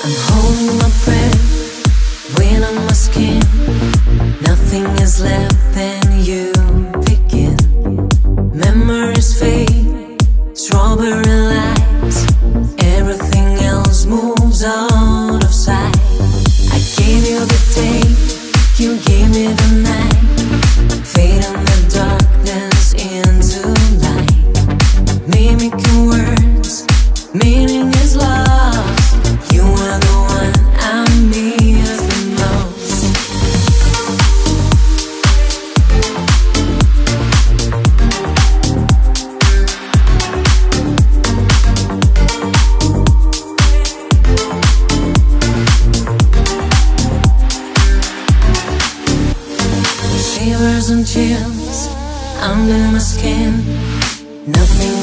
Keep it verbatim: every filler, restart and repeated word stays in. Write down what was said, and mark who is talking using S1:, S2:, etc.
S1: I'm holding my breath, weighing on my skin. Nothing is left than you begin. Memories fade, strawberry lights. Everything else moves out of sight. I gave you the day, you gave me the night. Fading the darkness into light. Mimicking words, meaning is lost. You are the one I miss the most. Shivers and chills under my skin. Nothing